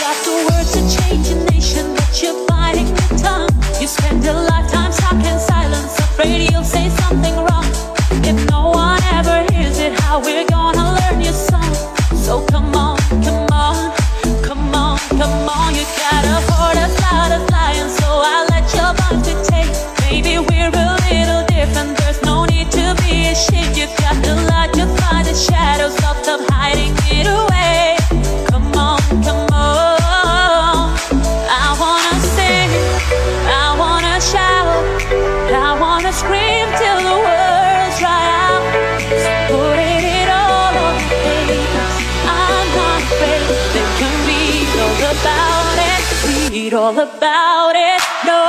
got the words to change a nation, but you're biting your tongue. You spend a lifetime stuck in silence, afraid you'll say something wrong. If no one ever hears it, how we're gonna learn your song? So come on, come on, come on, come on. You got a heart as loud as lion, so I'll let your voice dictate. Maybe we're a little different, there's no need to be ashamed. You got the light to find the shadows, so stop hiding it away. Come on, come on. I wanna sing, I wanna shout, I wanna scream till the words dry out. Putting it all on the papers, I'm not afraid. They can read all about it, read all about it. No.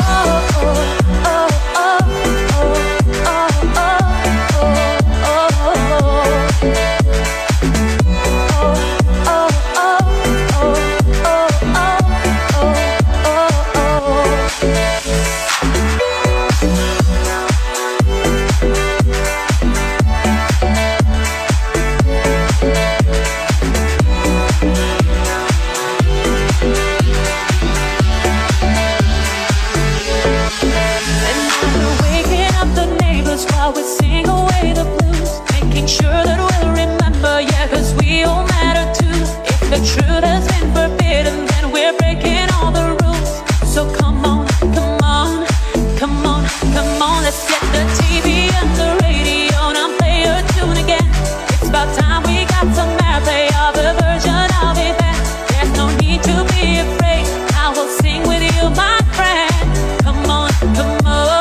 While we sing away the blues, making sure that we'll remember, yeah, cause we all matter too. If the truth has been forbidden, then we're breaking all the rules. So come on, come on, come on, come on. Let's get the TV and the radio and play your tune again. It's about time we got some airplay of the version of it then. There's no need to be afraid, I will sing with you, my friend. Come on, come on.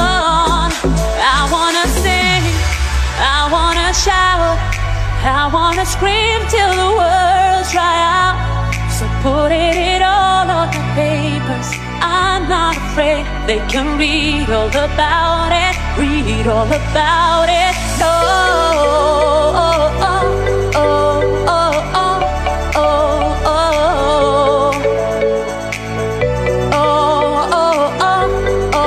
I wanna shout, I wanna scream till the words dry out. So putting it all on the papers, I'm not afraid. They can read all about it, read all about it. No.